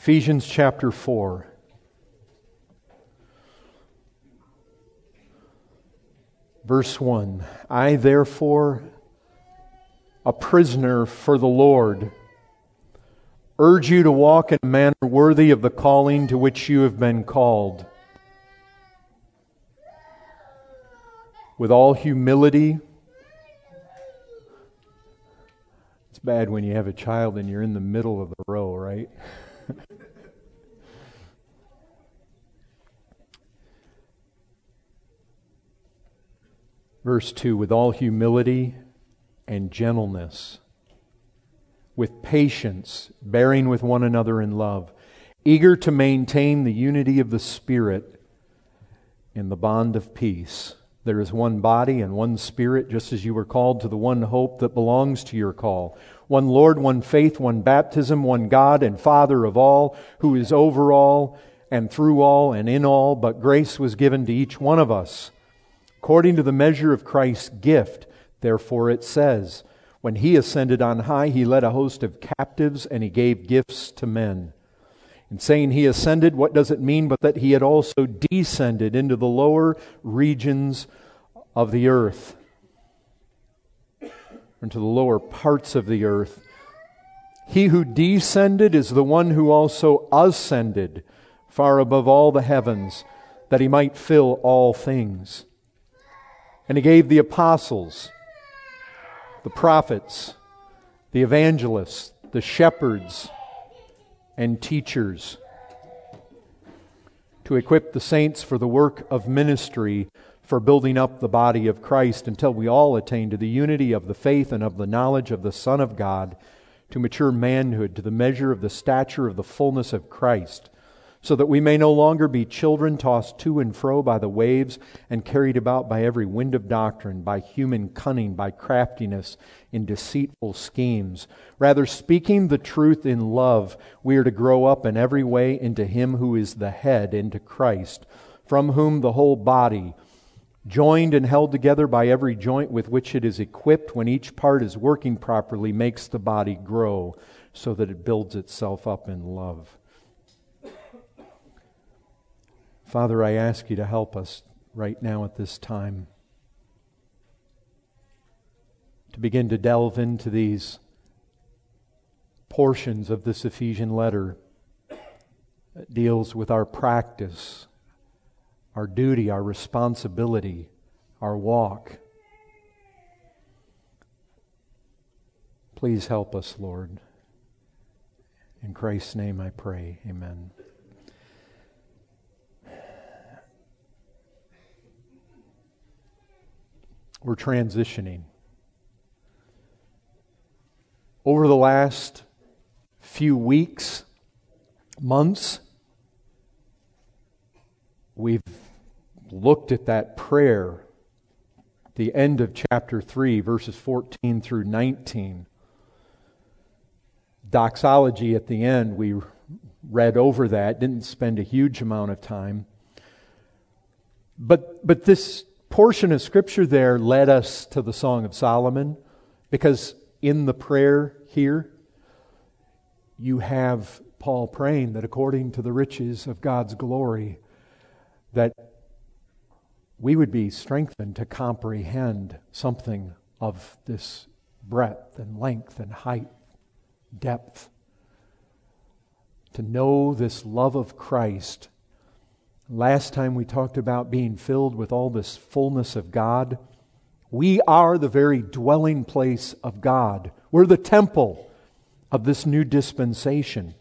Ephesians chapter 4. Verse 1. I therefore, a prisoner for the Lord, urge you to walk in a manner worthy of the calling to which you have been called, with all humility. It's bad when you have a child and you're in the middle of the row, right? Verse 2, with all humility and gentleness, with patience, bearing with one another in love, eager to maintain the unity of the Spirit in the bond of peace. There is one body and one Spirit, just as you were called to the one hope that belongs to your call. One Lord, one faith, one baptism, one God and Father of all, who is over all and through all and in all, but grace was given to each one of us according to the measure of Christ's gift. Therefore it says, when He ascended on high, He led a host of captives and He gave gifts to men. In saying He ascended, what does it mean but that He had also descended into the lower regions of the earth, into the lower parts of the earth? He who descended is the one who also ascended far above all the heavens, that He might fill all things. And He gave the apostles, the prophets, the evangelists, the shepherds, and teachers to equip the saints for the work of ministry, for building up the body of Christ, until we all attain to the unity of the faith and of the knowledge of the Son of God, to mature manhood, to the measure of the stature of the fullness of Christ, so that we may no longer be children tossed to and fro by the waves and carried about by every wind of doctrine, by human cunning, by craftiness in deceitful schemes. Rather, speaking the truth in love, we are to grow up in every way into Him who is the head, into Christ, from whom the whole body, joined and held together by every joint with which it is equipped, when each part is working properly, makes the body grow so that it builds itself up in love. Father, I ask You to help us right now at this time to begin to delve into these portions of this Ephesian letter that deals with our practice, our duty, our responsibility, our walk. Please help us, Lord. In Christ's name I pray. Amen. We're transitioning. Over the last few weeks, months, we've looked at that prayer, the end of chapter 3, verses 14 through 19. Doxology at the end, we read over that, didn't spend a huge amount of time. But this portion of Scripture there led us to the Song of Solomon, because in the prayer here, you have Paul praying that according to the riches of God's glory, that we would be strengthened to comprehend something of this breadth and length and height, depth, to know this love of Christ. Last time we talked about being filled with all this fullness of God. We are the very dwelling place of God. We're the temple of this new dispensation.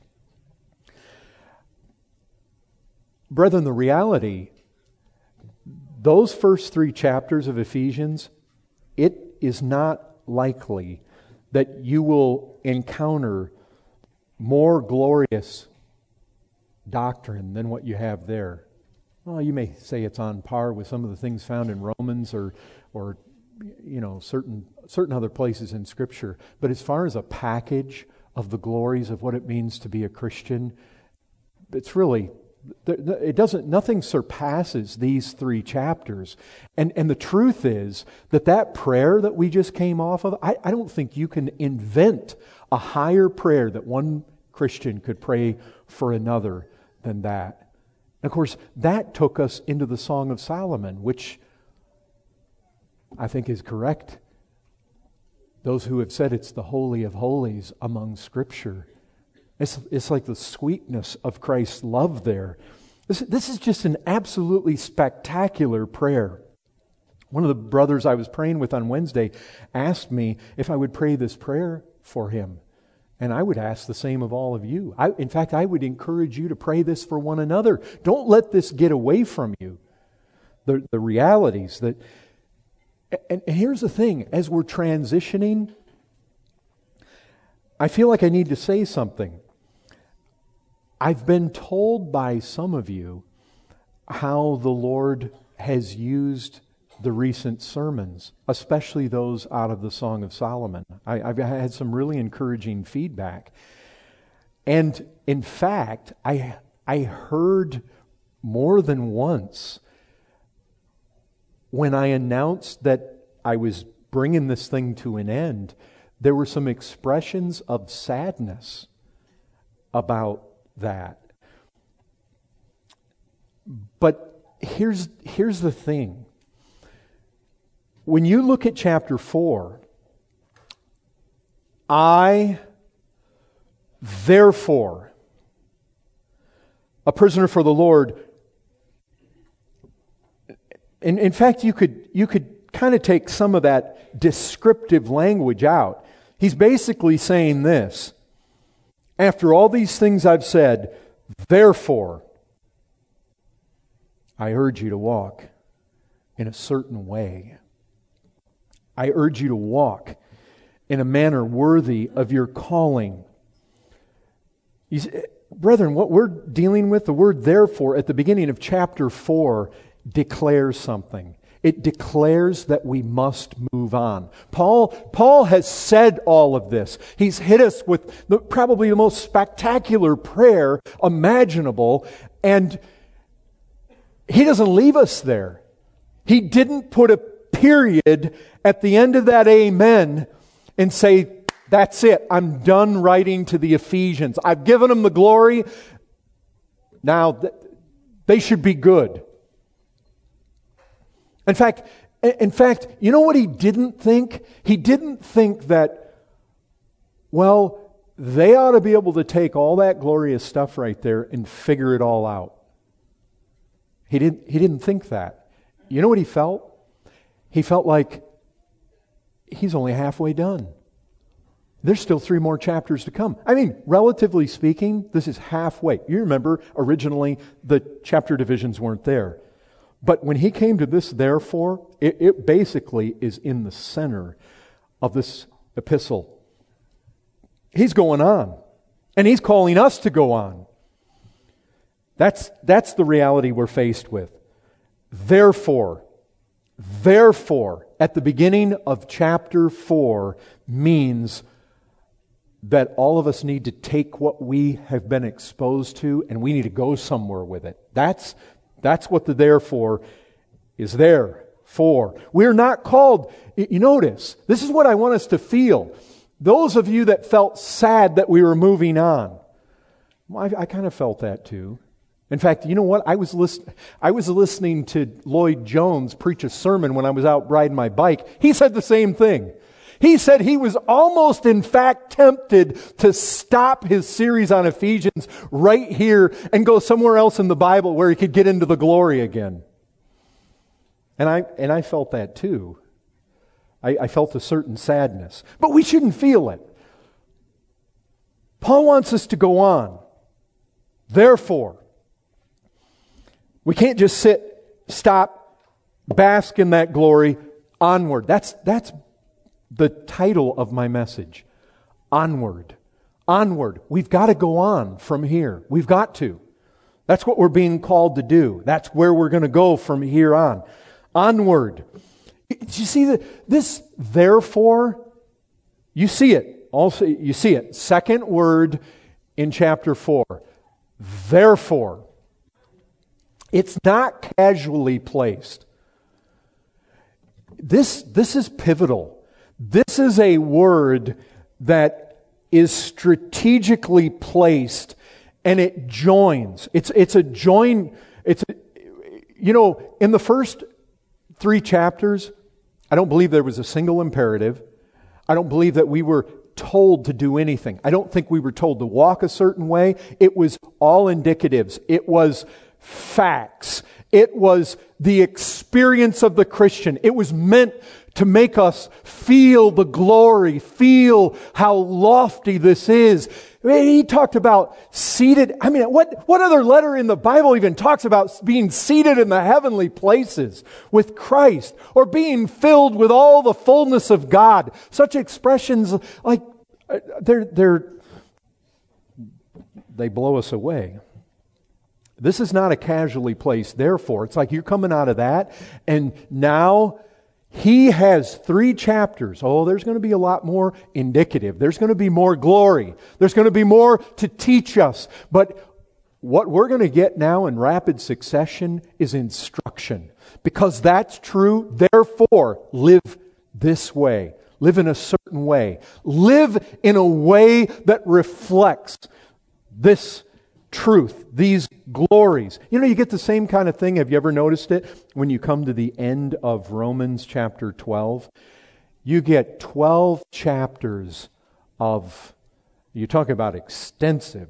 Brethren, the reality, those first 3 chapters of Ephesians, it is not likely that you will encounter more glorious doctrine than what you have there. Well, you may say it's on par with some of the things found in Romans or certain other places in Scripture. But as far as a package of the glories of what it means to be a Christian, it's really, nothing surpasses these 3 chapters. And the truth is that prayer that we just came off of, I don't think you can invent a higher prayer that one Christian could pray for another than that. And of course, that took us into the Song of Solomon, which I think is correct. Those who have said it's the Holy of Holies among Scripture. It's like the sweetness of Christ's love there. This is just an absolutely spectacular prayer. One of the brothers I was praying with on Wednesday asked me if I would pray this prayer for him. And I would ask the same of all of you. In fact, I would encourage you to pray this for one another. Don't let this get away from you. The realities that... And here's the thing, as we're transitioning, I feel like I need to say something. I've been told by some of you how the Lord has used the recent sermons, especially those out of the Song of Solomon. I've had some really encouraging feedback. And in fact, I heard more than once when I announced that I was bringing this thing to an end, there were some expressions of sadness about that. But here's the thing. When you look at chapter 4, I, therefore, a prisoner for the Lord. In fact, you could kind of take some of that descriptive language out. He's basically saying this: after all these things I've said, therefore, I urge you to walk in a certain way. I urge you to walk in a manner worthy of your calling. Brethren, what we're dealing with, the word therefore, at the beginning of chapter 4, declares something. It declares that we must move on. Paul has said all of this. He's hit us with probably the most spectacular prayer imaginable, and he doesn't leave us there. He didn't put a period at the end of that amen and say, that's it, I'm done writing to the Ephesians. I've given them the glory. Now, they should be good. In fact, you know what he didn't think? He didn't think that, well, they ought to be able to take all that glorious stuff right there and figure it all out. He didn't think that. You know what he felt? He felt like he's only halfway done. There's still 3 more chapters to come. I mean, relatively speaking, this is halfway. You remember, originally, the chapter divisions weren't there. But when he came to this, therefore, it basically is in the center of this epistle. He's going on. And he's calling us to go on. That's the reality we're faced with. Therefore, at the beginning of chapter 4 means that all of us need to take what we have been exposed to and we need to go somewhere with it. That's what the therefore is there for. We're not called, you notice, this is what I want us to feel. Those of you that felt sad that we were moving on, well, I kind of felt that too. In fact, you know what? I was listening to Lloyd Jones preach a sermon when I was out riding my bike. He said the same thing. He said he was almost, in fact, tempted to stop his series on Ephesians right here and go somewhere else in the Bible where he could get into the glory again. And I felt that too. I felt a certain sadness. But we shouldn't feel it. Paul wants us to go on. Therefore, we can't just stop, bask in that glory, onward. That's the title of my message. Onward. Onward. We've got to go on from here. We've got to. That's what we're being called to do. That's where we're going to go from here on. Onward. Do you see this therefore? You see it. Also, you see it. Second word in chapter 4. Therefore. It's not casually placed. This is pivotal. This is a word that is strategically placed, and it joins. It's a join. In the first 3 chapters, I don't believe there was a single imperative. I don't believe that we were told to do anything. I don't think we were told to walk a certain way. It was all indicatives. It was facts. It was the experience of the Christian. It was meant to make us feel the glory, feel how lofty this is. He talked about seated. What other letter in the Bible even talks about being seated in the heavenly places with Christ, or being filled with all the fullness of God? Such expressions, like, they blow us away. This is not a casually placed therefore. It's like you're coming out of that, and now he has 3 chapters. Oh, there's going to be a lot more indicative. There's going to be more glory. There's going to be more to teach us. But what we're going to get now in rapid succession is instruction. Because that's true, therefore, live this way. Live in a certain way. Live in a way that reflects this truth, these glories. You get the same kind of thing. Have you ever noticed it? When you come to the end of Romans chapter 12, you get 12 chapters of, you talk about extensive.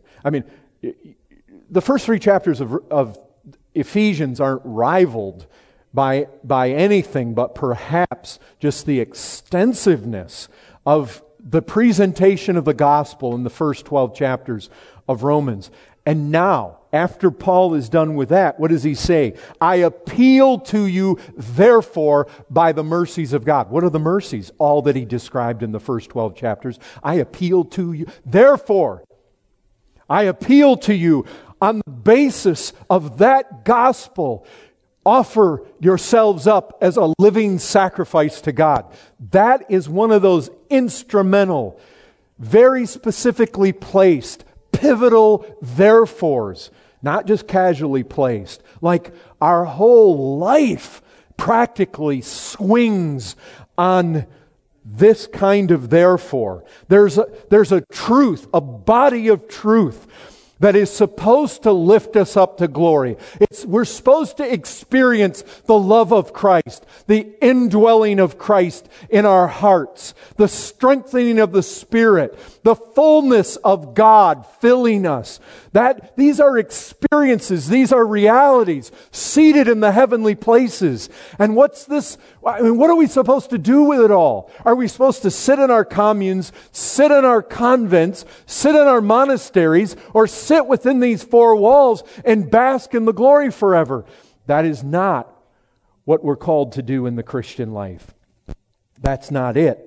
The first 3 chapters of Ephesians aren't rivaled by anything but perhaps just the extensiveness of the presentation of the gospel in the first 12 chapters of Romans. And now, after Paul is done with that, what does he say? I appeal to you, therefore, by the mercies of God. What are the mercies? All that he described in the first 12 chapters. I appeal to you. Therefore, I appeal to you on the basis of that gospel. Offer yourselves up as a living sacrifice to God. That is one of those instrumental, very specifically placed, pivotal therefores, not just casually placed. Like our whole life practically swings on this kind of therefore. There's a truth, a body of truth that is supposed to lift us up to glory. We're supposed to experience the love of Christ, the indwelling of Christ in our hearts, the strengthening of the Spirit, the fullness of God filling us. These are experiences, these are realities seated in the heavenly places. And what's this? What are we supposed to do with it all? Are we supposed to sit in our communes, sit in our convents, sit in our monasteries, or sit within these 4 walls and bask in the glory forever? That is not what we're called to do in the Christian life. That's not it.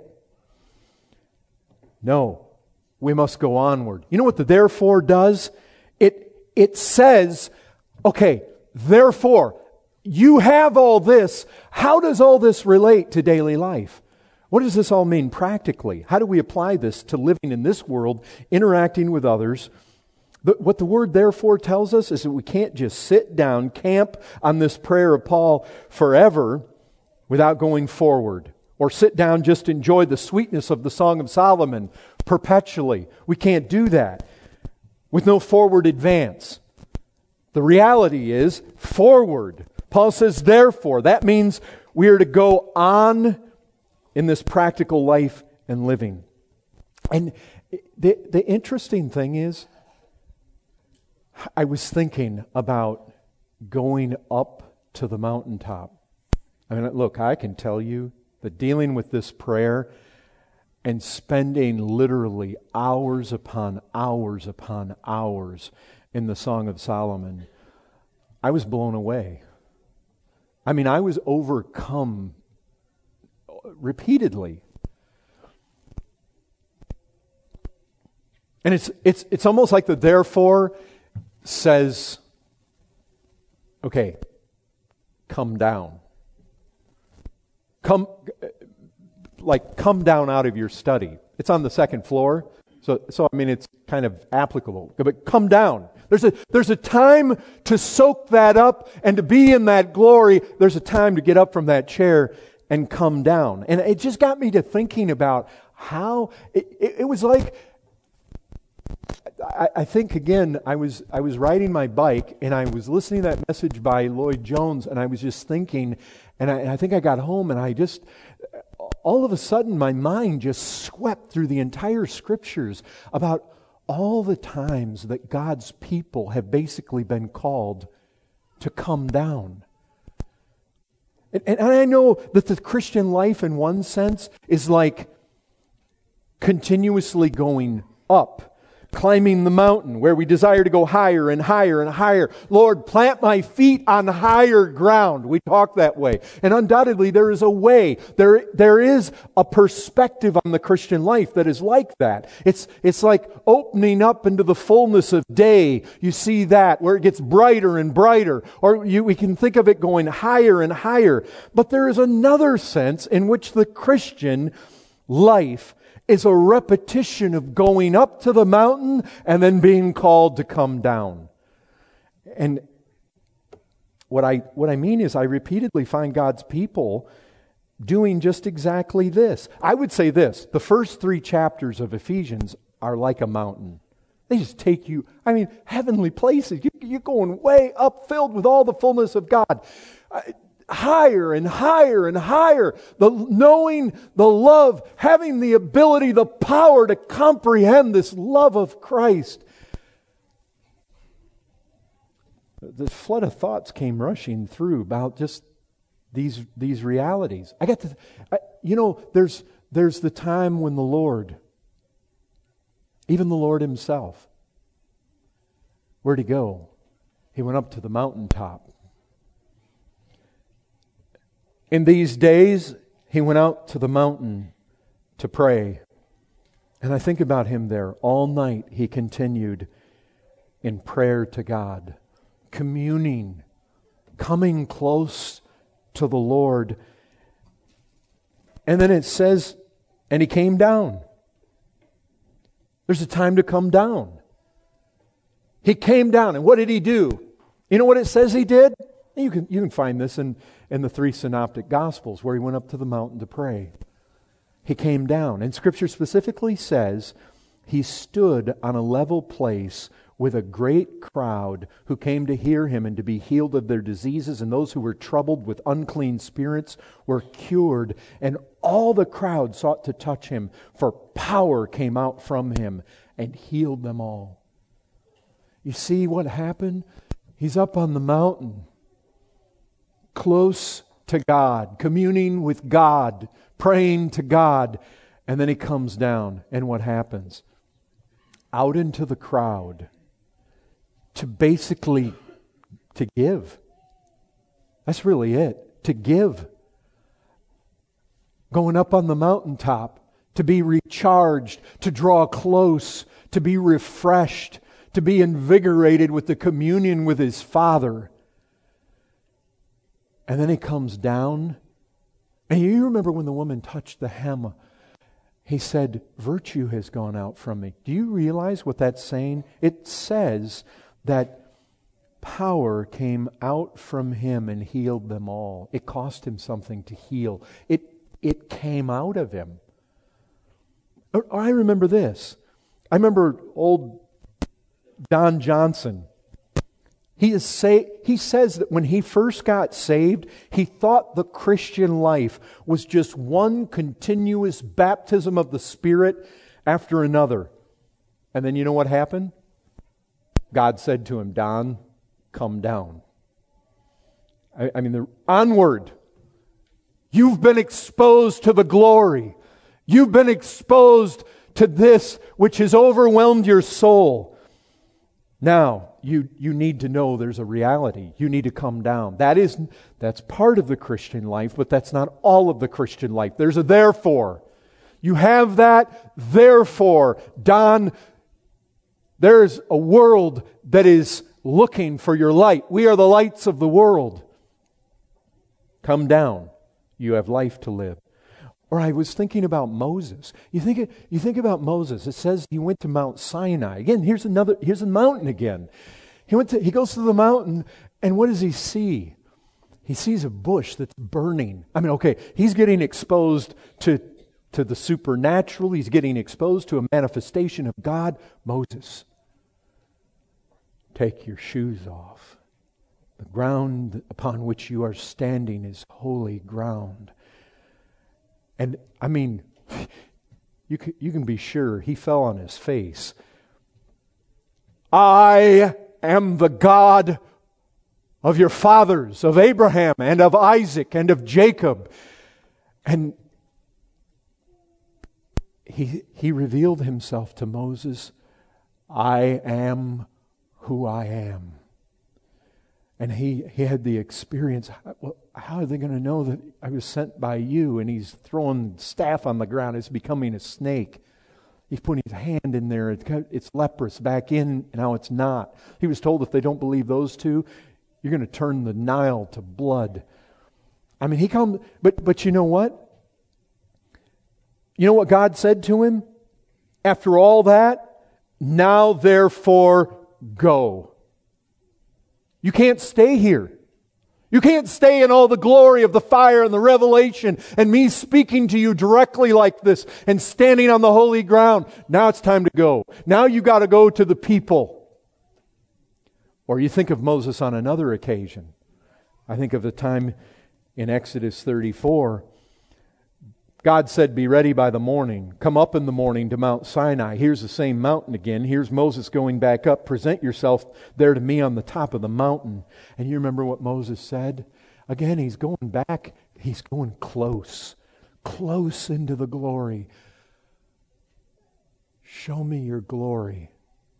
No, we must go onward. You know what the therefore does? It says, okay, therefore, you have all this. How does all this relate to daily life? What does this all mean practically? How do we apply this to living in this world, interacting with others? What the word therefore tells us is that we can't just sit down, camp on this prayer of Paul forever without going forward. Or sit down, just enjoy the sweetness of the Song of Solomon perpetually. We can't do that with no forward advance. The reality is forward. Paul says therefore. That means we are to go on in this practical life and living. And the interesting thing is, I was thinking about going up to the mountaintop. Look, I can tell you that dealing with this prayer and spending literally hours upon hours upon hours in the Song of Solomon, I was blown away. I was overcome repeatedly. And it's almost like the therefore says, okay, come down. Come down out of your study. It's on the 2nd floor, so it's kind of applicable. But come down. There's a time to soak that up and to be in that glory. There's a time to get up from that chair and come down. And it just got me to thinking about how it was like I think, again, I was riding my bike and I was listening to that message by Lloyd Jones, and I was just thinking, and I think I got home and I just, all of a sudden my mind just swept through the entire Scriptures about all the times that God's people have basically been called to come down. And I know that the Christian life in one sense is like continuously going up, climbing the mountain where we desire to go higher and higher and higher. Lord, plant my feet on higher ground. We talk that way. And undoubtedly there is a way. There is a perspective on the Christian life that is like that. It's like opening up into the fullness of day. You see that where it gets brighter and brighter. Or we can think of it going higher and higher. But there is another sense in which the Christian life is a repetition of going up to the mountain and then being called to come down. And what I mean is I repeatedly find God's people doing just exactly this. I would say this, the first 3 chapters of Ephesians are like a mountain. They just take you, heavenly places. You're going way up, filled with all the fullness of God. Higher and higher and higher. The knowing, the love, having the ability, the power to comprehend this love of Christ. The flood of thoughts came rushing through about just these realities. There's the time when the Lord, even the Lord Himself, where'd He go? He went up to the mountaintop. In these days, He went out to the mountain to pray. And I think about Him there. All night He continued in prayer to God, communing, coming close to the Lord. And then it says, and He came down. There's a time to come down. He came down, and what did He do? You know what it says He did? You can find this in the 3 synoptic Gospels where He went up to the mountain to pray. He came down. And Scripture specifically says He stood on a level place with a great crowd who came to hear Him and to be healed of their diseases, and those who were troubled with unclean spirits were cured. And all the crowd sought to touch Him, for power came out from Him and healed them all. You see what happened? He's up on the mountain, close to God, communing with God, praying to God, and then He comes down, and what happens? Out into the crowd to basically to give. That's really it, to give. Going up on the mountaintop to be recharged, to draw close, to be refreshed, to be invigorated with the communion with His Father. And then He comes down. And you remember when the woman touched the hem, He said, virtue has gone out from me. Do you realize what that's saying? It says that power came out from Him and healed them all. It cost Him something to heal. It came out of Him. Or I remember this. I remember old Don Johnson. He says that when he first got saved, he thought the Christian life was just one continuous baptism of the Spirit after another. And then you know what happened? God said to him, Don, come down. Onward. You've been exposed to the glory. You've been exposed to this which has overwhelmed your soul. Now, you need to know there's a reality. You need to come down. That's part of the Christian life, but that's not all of the Christian life. There's a therefore. You have that, therefore, Don, there's a world that is looking for your light. We are the lights of the world. Come down. You have life to live. Or I was thinking about Moses. You think about Moses. It says he went to Mount Sinai. Again, here's a mountain again. He goes to the mountain, and what does he see? He sees a bush that's burning. He's getting exposed to to the supernatural. He's getting exposed to a manifestation of God. Moses, take your shoes off. The ground upon which you are standing is holy ground. And I mean, you can be sure he fell on his face. I am the God of your fathers, of Abraham and of Isaac and of Jacob. And he revealed himself to Moses. I am who I am. And he had the experience. Well, how are they going to know that I was sent by you? And he's throwing staff on the ground. It's becoming a snake. He's putting his hand in there. It's leprous back in. Now it's not. He was told if they don't believe those two, you're going to turn the Nile to blood. I mean, he comes. But you know what? You know what God said to him? After all that, now therefore go. You can't stay here. You can't stay in all the glory of the fire and the revelation and me speaking to you directly like this and standing on the holy ground. Now it's time to go. Now you got to go to the people. Or you think of Moses on another occasion. I think of the time in Exodus 34. God said, be ready by the morning. Come up in the morning to Mount Sinai. Here's the same mountain again. Here's Moses going back up. Present yourself there to me on the top of the mountain. And you remember what Moses said? Again, he's going back. He's going close. Close into the glory. Show me your glory.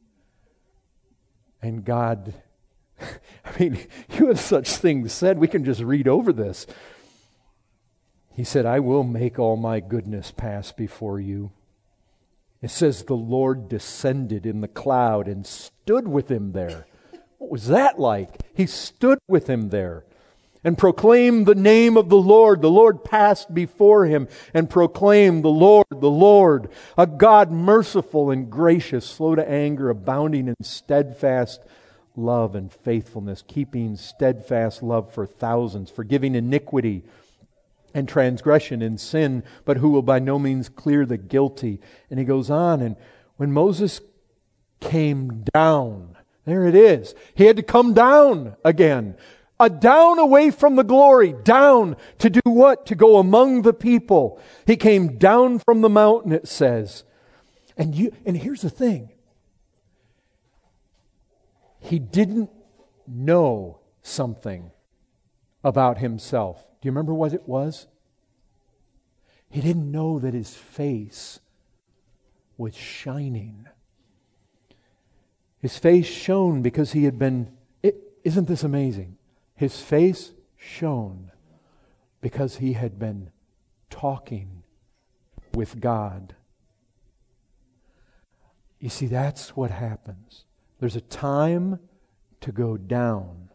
And God, I mean, you have such things said. We can just read over this. He said, I will make all my goodness pass before you. It says the Lord descended in the cloud and stood with him there. What was that like? He stood with him there and proclaimed the name of the Lord. The Lord passed before him and proclaimed the Lord, a God merciful and gracious, slow to anger, abounding in steadfast love and faithfulness, keeping steadfast love for thousands, forgiving iniquity and transgression and sin, but who will by no means clear the guilty. And he goes on, and when Moses came down, there it is. He had to come down again. Down away from the glory. Down to do what? To go among the people. He came down from the mountain, it says. And here's the thing. He didn't know something about himself. Do you remember what it was? He didn't know that his face was shining. His face shone because he had been... Isn't this amazing? His face shone because he had been talking with God. You see, that's what happens. There's a time to go down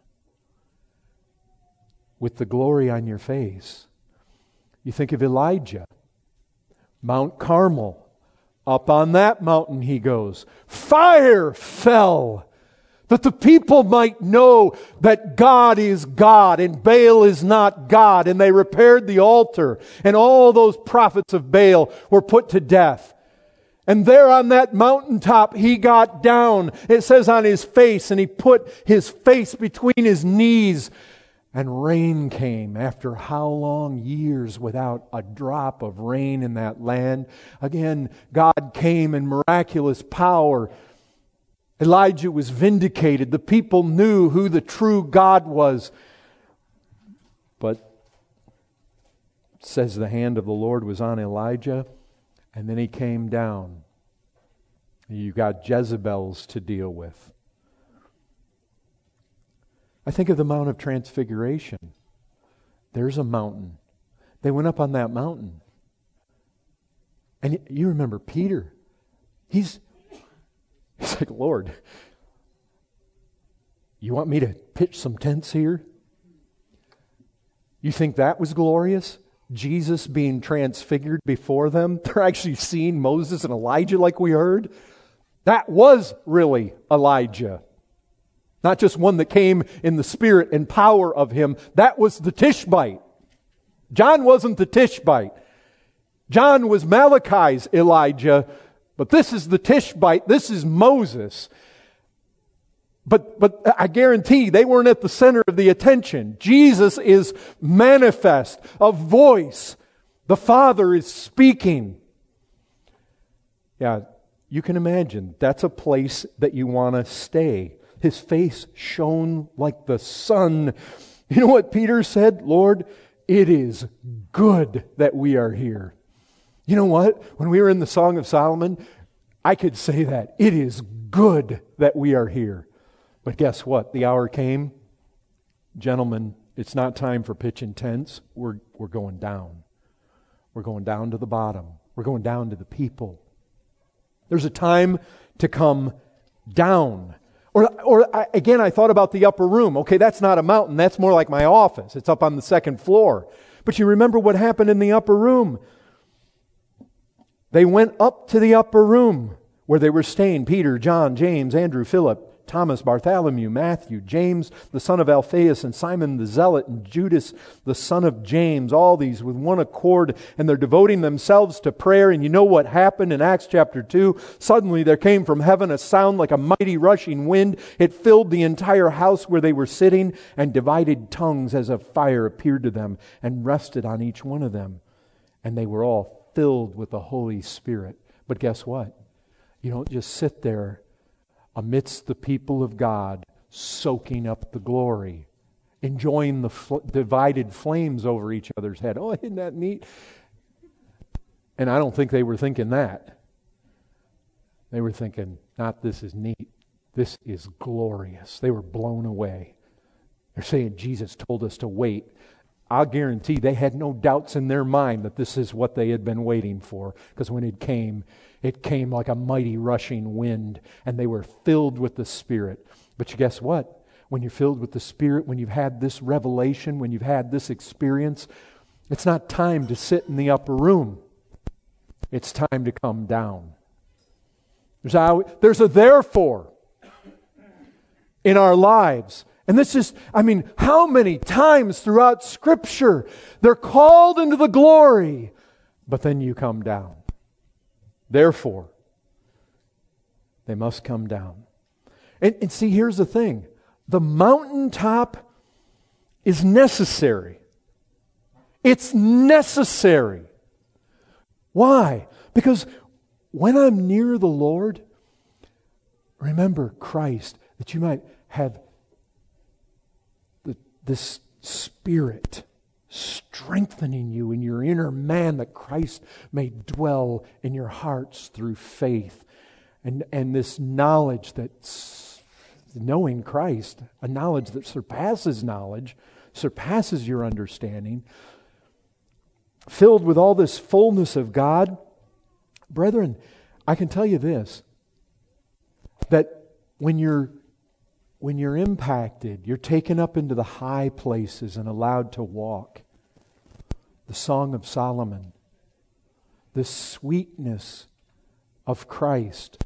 with the glory on your face. You think of Elijah, Mount Carmel. Up on that mountain he goes. Fire fell that the people might know that God is God and Baal is not God. And they repaired the altar, and all those prophets of Baal were put to death. And there on that mountaintop he got down. It says on his face, and he put his face between his knees. And rain came after how long? Years without a drop of rain in that land. Again, God came in miraculous power. Elijah was vindicated. The people knew who the true God was. But it says the hand of the Lord was on Elijah, and then he came down. You got Jezebels to deal with. I think of the Mount of Transfiguration. There's a mountain. They went up on that mountain. And you remember Peter. He's like, Lord, you want me to pitch some tents here? You think that was glorious? Jesus being transfigured before them. They're actually seeing Moses and Elijah like we heard. That was really Elijah. Not just one that came in the spirit and power of him. That was the Tishbite. John wasn't the Tishbite. John was Malachi's Elijah, but this is the Tishbite, this is Moses. But I guarantee they weren't at the center of the attention. Jesus is manifest, a voice. The Father is speaking. Yeah, you can imagine that's a place that you want to stay. His face shone like the sun. You know what Peter said? Lord, it is good that we are here. You know what? When we were in the Song of Solomon, I could say that. It is good that we are here. But guess what? The hour came. Gentlemen, it's not time for pitching tents. We're going down. We're going down to the bottom. We're going down to the people. There's a time to come down. Again, I thought about the upper room. Okay, that's not a mountain. That's more like my office. It's up on the second floor. But you remember what happened in the upper room. They went up to the upper room where they were staying. Peter, John, James, Andrew, Philip, Thomas, Bartholomew, Matthew, James, the son of Alphaeus, and Simon the Zealot, and Judas, the son of James, all these with one accord, and they're devoting themselves to prayer. And you know what happened in Acts chapter 2? Suddenly there came from heaven a sound like a mighty rushing wind. It filled the entire house where they were sitting, and divided tongues as of fire appeared to them, and rested on each one of them. And they were all filled with the Holy Spirit. But guess what? You don't just sit there amidst the people of God, soaking up the glory, enjoying the divided flames over each other's head. Oh, isn't that neat? And I don't think they were thinking that. They were thinking, not this is neat, this is glorious. They were blown away. They're saying Jesus told us to wait. I'll guarantee they had no doubts in their mind that this is what they had been waiting for. Because when it came like a mighty rushing wind, and they were filled with the Spirit. But you guess what? When you're filled with the Spirit, when you've had this revelation, when you've had this experience, it's not time to sit in the upper room. It's time to come down. There's a therefore in our lives. And this is, how many times throughout Scripture they're called into the glory, but then you come down. Therefore, they must come down. And see, here's the thing. The mountaintop is necessary. It's necessary. Why? Because when I'm near the Lord, remember Christ, that you might have this Spirit strengthening you in your inner man, that Christ may dwell in your hearts through faith. And this knowledge that's knowing Christ, a knowledge that surpasses knowledge, surpasses your understanding, filled with all this fullness of God. Brethren, I can tell you this, that when you're impacted, you're taken up into the high places and allowed to walk. The Song of Solomon, the sweetness of Christ.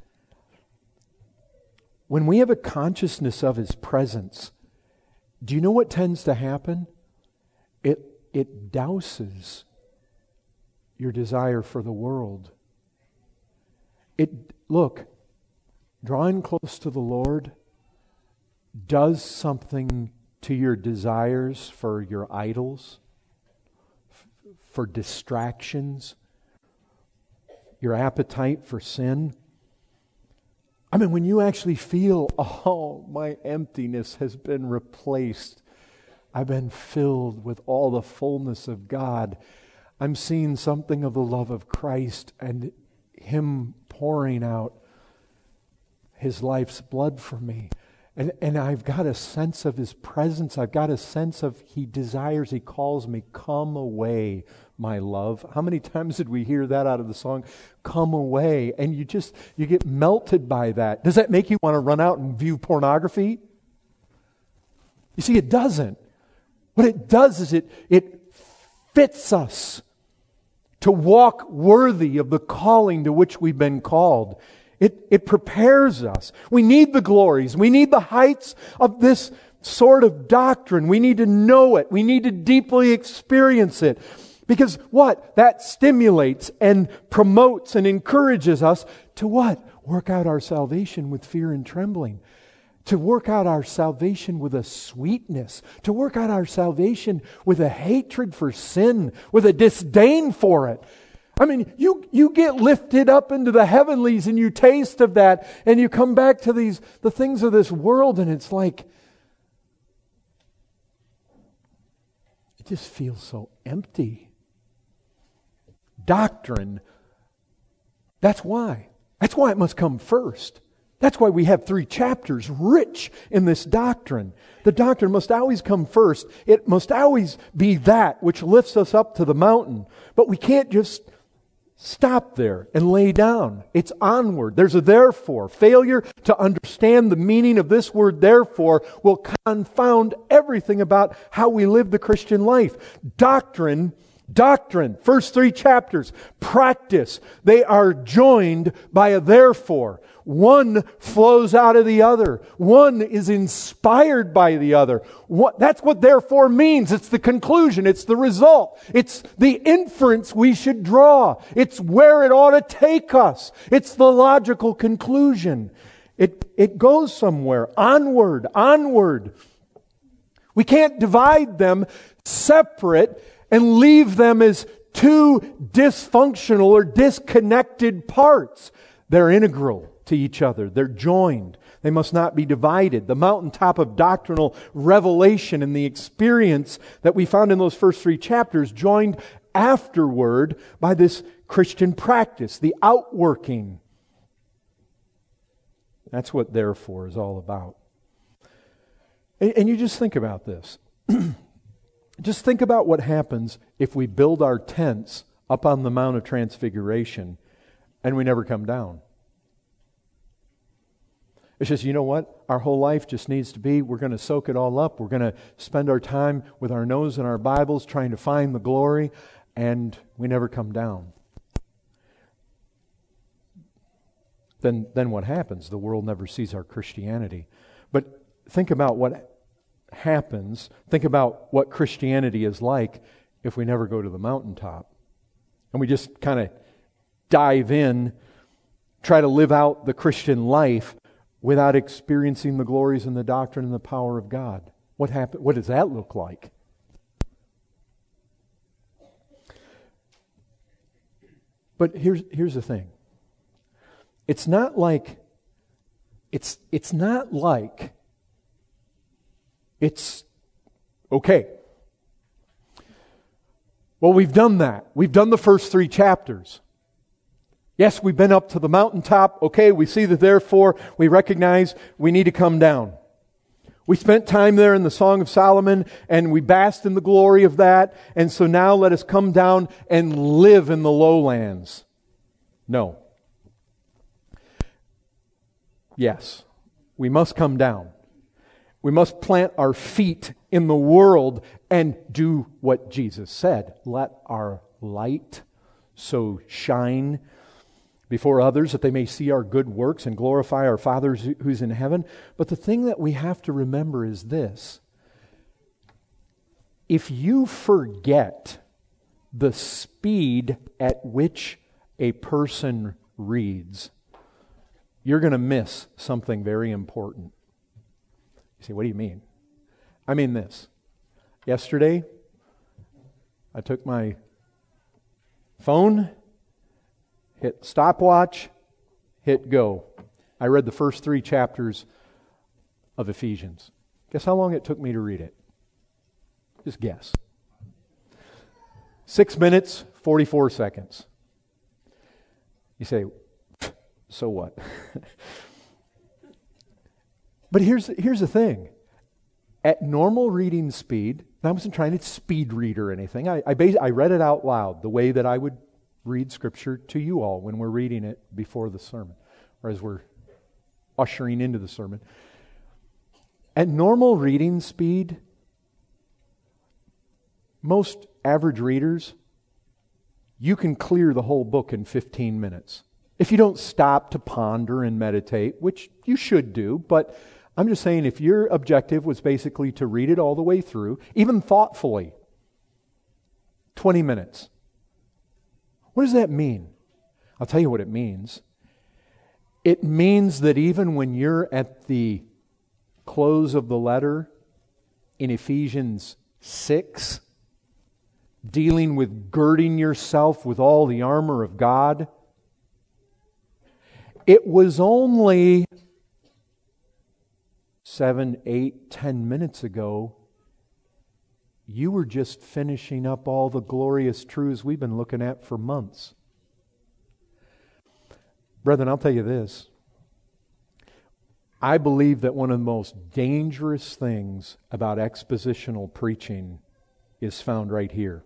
When we have a consciousness of His presence, do you know what tends to happen? It douses your desire for the world. Look, drawing close to the Lord does something to your desires for your idols, for distractions, your appetite for sin. When you actually feel, oh, my emptiness has been replaced. I've been filled with all the fullness of God. I'm seeing something of the love of Christ and Him pouring out His life's blood for me. And I've got a sense of His presence. I've got a sense of He desires, He calls me, come away, my love. How many times did we hear that out of the song? Come away. And you get melted by that. Does that make you want to run out and view pornography? You see, it doesn't. What it does is it fits us to walk worthy of the calling to which we've been called. It prepares us. We need the glories. We need the heights of this sort of doctrine. We need to know it. We need to deeply experience it. Because what? That stimulates and promotes and encourages us to what? Work out our salvation with fear and trembling. To work out our salvation with a sweetness. To work out our salvation with a hatred for sin. With a disdain for it. I mean, you get lifted up into the heavenlies and you taste of that. And you come back to the things of this world and it's like, it just feels so empty. Doctrine, that's why. That's why it must come first. That's why we have 3 chapters rich in this doctrine. The doctrine must always come first. It must always be that which lifts us up to the mountain. But we can't just stop there and lay down. It's onward. There's a therefore. Failure to understand the meaning of this word therefore will confound everything about how we live the Christian life. Doctrine, first 3 chapters, practice. They are joined by a therefore. One flows out of the other. One is inspired by the other. That's what therefore means. It's the conclusion. It's the result. It's the inference we should draw. It's where it ought to take us. It's the logical conclusion. It goes somewhere. Onward. We can't divide them separate and leave them as 2 dysfunctional or disconnected parts. They're integral to each other. They're joined. They must not be divided. The mountaintop of doctrinal revelation and the experience that we found in those first 3 chapters joined afterward by this Christian practice, the outworking. That's what therefore is all about. And you just think about this. Just think about what happens if we build our tents up on the Mount of Transfiguration and we never come down. It's just, you know what? Our whole life just needs to be, we're going to soak it all up. We're going to spend our time with our nose in our Bibles trying to find the glory, and we never come down. Then what happens? The world never sees our Christianity. But think about what happens. Think about what Christianity is like if we never go to the mountaintop. And we just kind of dive in, try to live out the Christian life without experiencing the glories and the doctrine and the power of God. What does that look like? But here's the thing. It's not like it's okay. Well, we've done that. We've done the first 3 chapters. Yes, we've been up to the mountaintop. Okay, we see that therefore we recognize we need to come down. We spent time there in the Song of Solomon and we basked in the glory of that. And so now let us come down and live in the lowlands. No. Yes, we must come down. We must plant our feet in the world and do what Jesus said. Let our light so shine before others that they may see our good works and glorify our Father who's in heaven. But the thing that we have to remember is this. If you forget the speed at which a person reads, you're going to miss something very important. You say, what do you mean? I mean this. Yesterday, I took my phone, hit stopwatch, hit go. I read the first 3 chapters of Ephesians. Guess how long it took me to read it? Just guess. 6 minutes, 44 seconds. You say, so what? But here's the thing. At normal reading speed, and I wasn't trying to speed read or anything. I read it out loud the way that I would read Scripture to you all when we're reading it before the sermon, or as we're ushering into the sermon. At normal reading speed, most average readers, you can clear the whole book in 15 minutes. If you don't stop to ponder and meditate, which you should do, but I'm just saying if your objective was basically to read it all the way through, even thoughtfully, 20 minutes. What does that mean? I'll tell you what it means. It means that even when you're at the close of the letter in Ephesians 6, dealing with girding yourself with all the armor of God, it was only 7, 8, 10 minutes ago you were just finishing up all the glorious truths we've been looking at for months. Brethren, I'll tell you this. I believe that one of the most dangerous things about expositional preaching is found right here.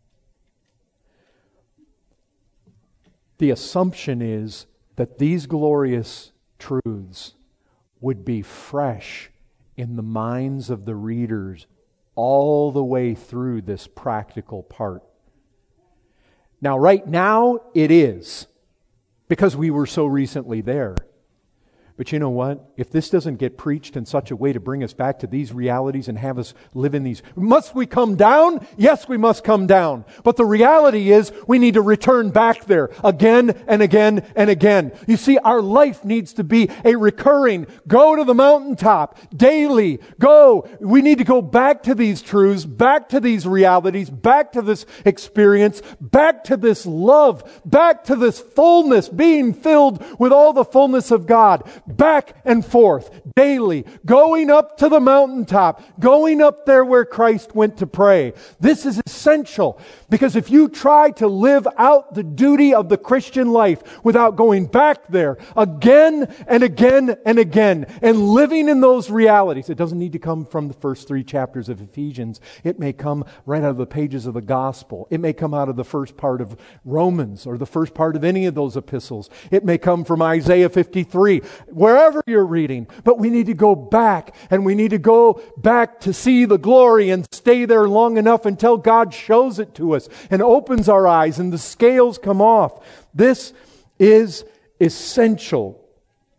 The assumption is that these glorious truths would be fresh in the minds of the readers all the way through this practical part. Now, right now, it is, because we were so recently there. But you know what? If this doesn't get preached in such a way to bring us back to these realities and have us live in these... Must we come down? Yes, we must come down. But the reality is we need to return back there again and again and again. You see, our life needs to be a recurring, go to the mountaintop, daily, go. We need to go back to these truths, back to these realities, back to this experience, back to this love, back to this fullness, being filled with all the fullness of God. Back and forth, daily, going up to the mountaintop, going up there where Christ went to pray. This is essential, because if you try to live out the duty of the Christian life without going back there again and again and again and living in those realities, it doesn't need to come from the first 3 chapters of Ephesians. It may come right out of the pages of the Gospel. It may come out of the first part of Romans or the first part of any of those epistles. It may come from Isaiah 53. Wherever you're reading, but we need to go back, and we need to go back to see the glory and stay there long enough until God shows it to us and opens our eyes and the scales come off. This is essential.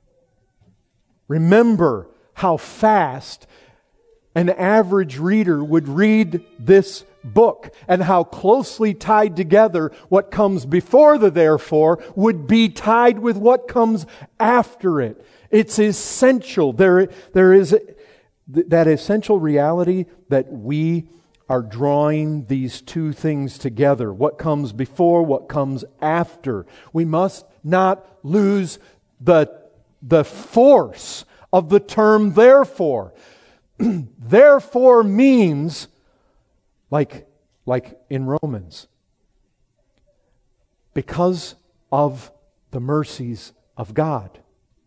Remember how fast an average reader would read this book, and how closely tied together what comes before the therefore would be tied with what comes after it. It's essential. There is that essential reality that we are drawing these two things together. What comes before, what comes after. We must not lose the force of the term therefore. Therefore means, like in Romans, because of the mercies of God.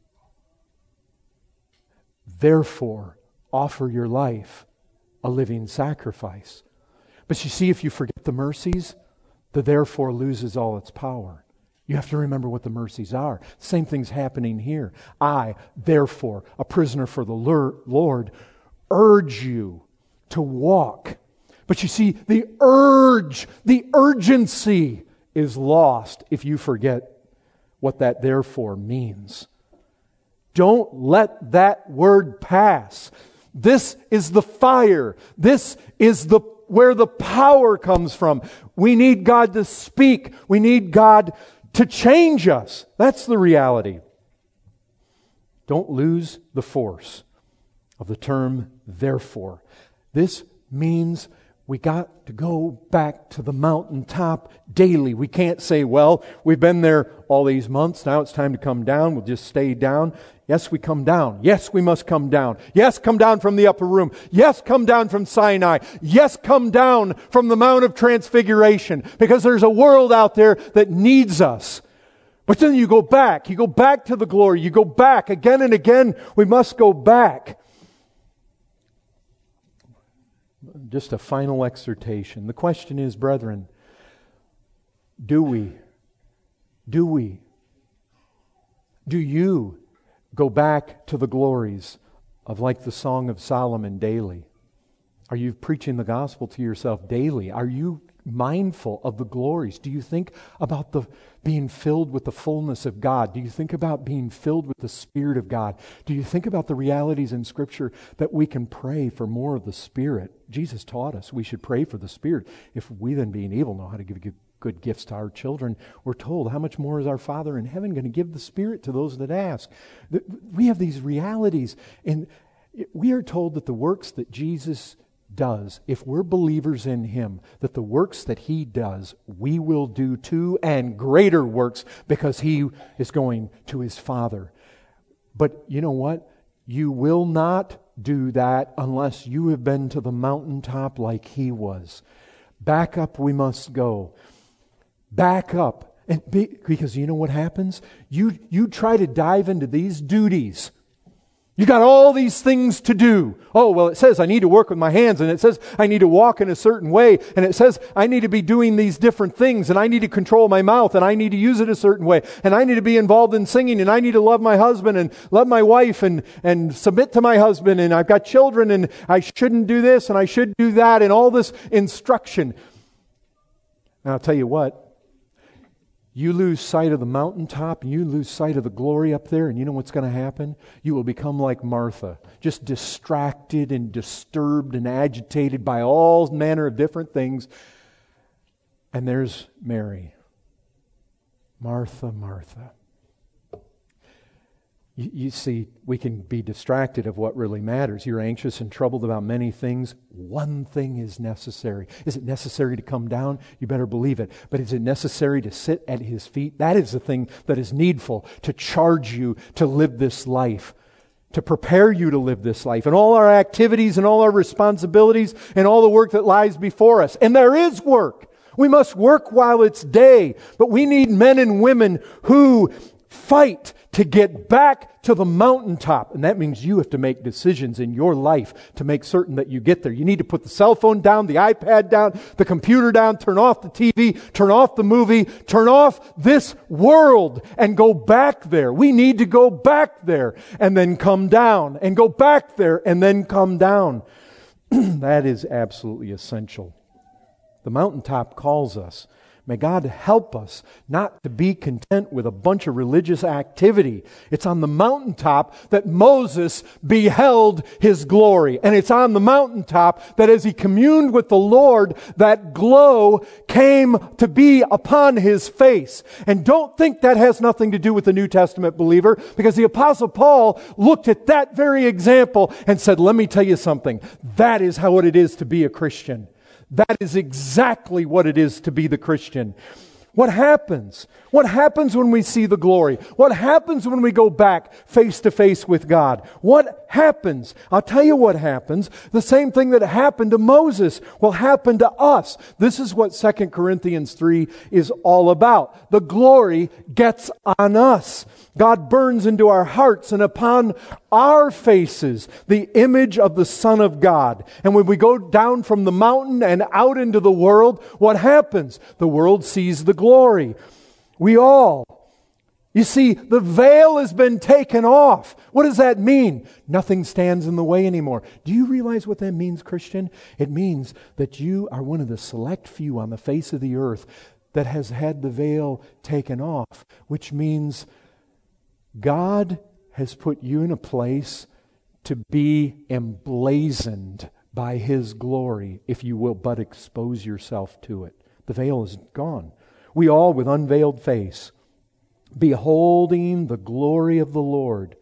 Therefore, offer your life a living sacrifice. But you see, if you forget the mercies, the therefore loses all its power. You have to remember what the mercies are. Same thing's happening here. I, therefore, a prisoner for the Lord, urge you to walk. But you see, the urgency is lost if you forget what that therefore means. Don't let that word pass. This is the fire. This is where the power comes from. We need God to speak. We need God to change us. That's the reality. Don't lose the force of the term therefore. This means we got to go back to the mountaintop daily. We can't say, well, we've been there all these months. Now it's time to come down. We'll just stay down. Yes, we come down. Yes, we must come down. Yes, come down from the upper room. Yes, come down from Sinai. Yes, come down from the Mount of Transfiguration, because there's a world out there that needs us. But then you go back. You go back to the glory. You go back again and again. We must go back. Just a final exhortation. The question is, brethren, do you go back to the glories of, like the Song of Solomon, daily? Are you preaching the gospel to yourself daily? Are you mindful of the glories? Do you think about the being filled with the fullness of God? Do you think about being filled with the Spirit of God? Do you think about the realities in Scripture that we can pray for more of the Spirit? Jesus taught us we should pray for the Spirit. If we then, being able, know how to give good gifts to our children, we're told, how much more is our Father in heaven going to give the Spirit to those that ask? We have these realities, and we are told that the works that Jesus does, if we're believers in Him, that the works that He does, we will do too, and greater works, because He is going to His Father. But you know what? You will not do that unless you have been to the mountaintop like He was. Back up we must go. Back up. Because you know what happens? You try to dive into these duties. You got all these things to do. Oh, well, it says I need to work with my hands, and it says I need to walk in a certain way, and it says I need to be doing these different things, and I need to control my mouth, and I need to use it a certain way, and I need to be involved in singing, and I need to love my husband and love my wife and submit to my husband, and I've got children, and I shouldn't do this, and I should do that, and all this instruction. And I'll tell you what, you lose sight of the mountaintop, and you lose sight of the glory up there, and you know what's going to happen? You will become like Martha, just distracted and disturbed and agitated by all manner of different things. And there's Mary. Martha, Martha. You see, we can be distracted of what really matters. You're anxious and troubled about many things. One thing is necessary. Is it necessary to come down? You better believe it. But is it necessary to sit at His feet? That is the thing that is needful to charge you to live this life, to prepare you to live this life, and all our activities and all our responsibilities and all the work that lies before us. And there is work. We must work while it's day. But we need men and women who fight to get back to the mountaintop. And that means you have to make decisions in your life to make certain that you get there. You need to put the cell phone down, the iPad down, the computer down, turn off the TV, turn off the movie, turn off this world and go back there. We need to go back there and then come down, and go back there and then come down. That is absolutely essential. The mountaintop calls us. May God help us not to be content with a bunch of religious activity. It's on the mountaintop that Moses beheld His glory. And it's on the mountaintop that as he communed with the Lord, that glow came to be upon his face. And don't think that has nothing to do with the New Testament believer, because the Apostle Paul looked at that very example and said, let me tell you something. That is how it is to be a Christian. That is exactly what it is to be the Christian. What happens? What happens when we see the glory? What happens when we go back face to face with God? What happens? I'll tell you what happens. The same thing that happened to Moses will happen to us. This is what 2 Corinthians 3 is all about. The glory gets on us. God burns into our hearts and upon our faces the image of the Son of God. And when we go down from the mountain and out into the world, what happens? The world sees the glory. We all. You see, the veil has been taken off. What does that mean? Nothing stands in the way anymore. Do you realize what that means, Christian? It means that you are one of the select few on the face of the earth that has had the veil taken off, which means God has put you in a place to be emblazoned by His glory, if you will but expose yourself to it. The veil is gone. We all, with unveiled face, beholding the glory of the Lord.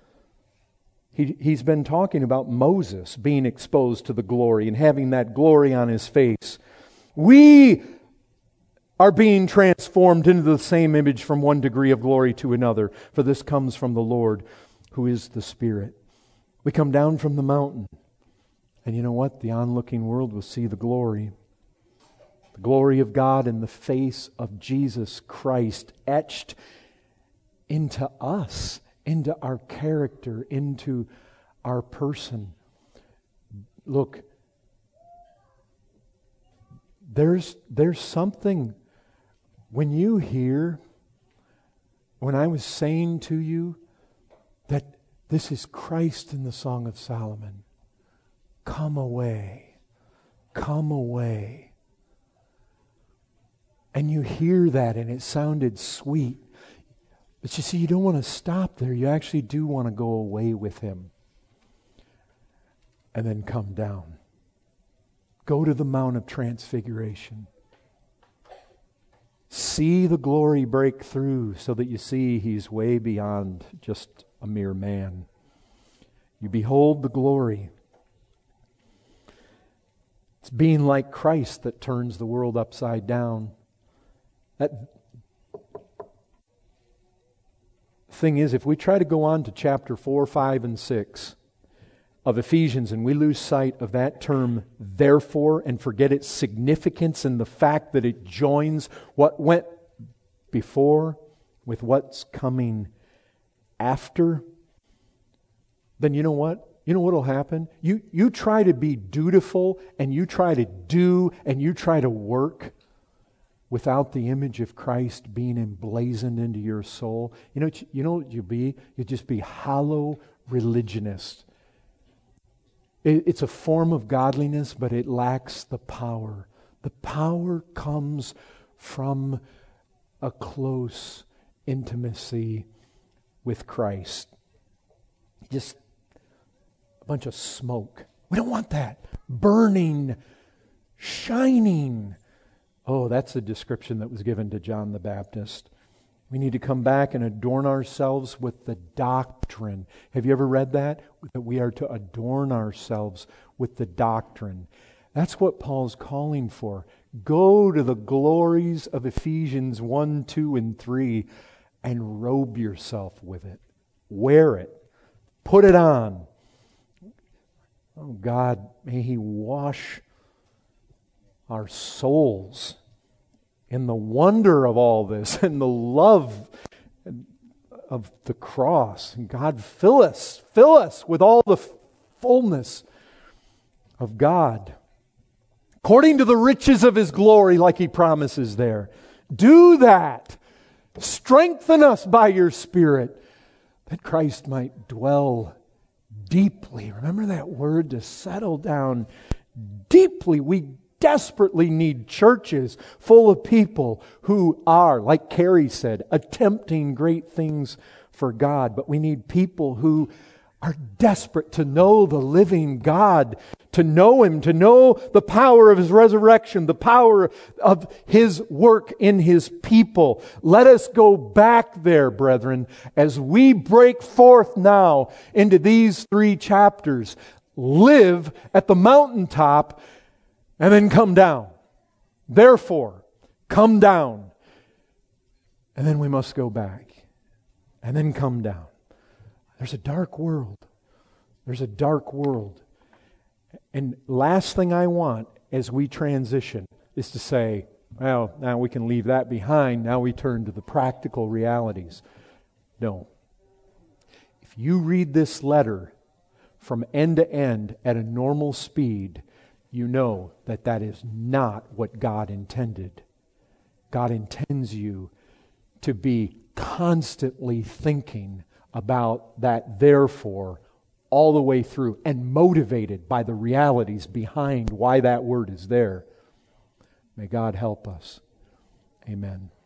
He's been talking about Moses being exposed to the glory and having that glory on his face. We are being transformed into the same image from one degree of glory to another, for this comes from the Lord, who is the Spirit. We come down from the mountain, and you know what? The onlooking world will see the glory. The glory of God in the face of Jesus Christ etched into us, into our character, into our person. Look, there's something when you hear, when I was saying to you that this is Christ in the Song of Solomon. Come away. Come away. And you hear that and it sounded sweet. But you see, you don't want to stop there. You actually do want to go away with Him. And then come down. Go to the Mount of Transfiguration. See the glory break through so that you see He's way beyond just a mere man. You behold the glory. It's being like Christ that turns the world upside down. That thing is, if we try to go on to chapter 4, 5, and 6 of Ephesians and we lose sight of that term therefore and forget its significance and the fact that it joins what went before with what's coming after, then you know what? You know what will happen? You try to be dutiful and you try to do and you try to work without the image of Christ being emblazoned into your soul. You know what you'll be? You'll just be hollow religionists. It's a form of godliness, but it lacks the power. The power comes from a close intimacy with Christ. Just a bunch of smoke. We don't want that. Burning, shining. Oh, that's the description that was given to John the Baptist. We need to come back and adorn ourselves with the doctrine. Have you ever read that? That we are to adorn ourselves with the doctrine. That's what Paul's calling for. Go to the glories of Ephesians 1, 2, and 3 and robe yourself with it. Wear it. Put it on. Oh God, may He wash our souls in the wonder of all this and the love of the cross. And God, fill us with all the fullness of God, according to the riches of His glory, like He promises there. Do that. Strengthen us by Your Spirit, that Christ might dwell deeply. Remember that word, to settle down deeply. We desperately need churches full of people who are, like Carrie said, attempting great things for God. But we need people who are desperate to know the living God, to know Him, to know the power of His resurrection, the power of His work in His people. Let us go back there, brethren, as we break forth now into these 3 chapters. Live at the mountaintop and then come down. Therefore, come down. And then we must go back. And then come down. There's a dark world. There's a dark world. And last thing I want as we transition is to say, well, now we can leave that behind. Now we turn to the practical realities. No. If you read this letter from end to end at a normal speed, you know that that is not what God intended. God intends you to be constantly thinking about that therefore all the way through and motivated by the realities behind why that word is there. May God help us. Amen.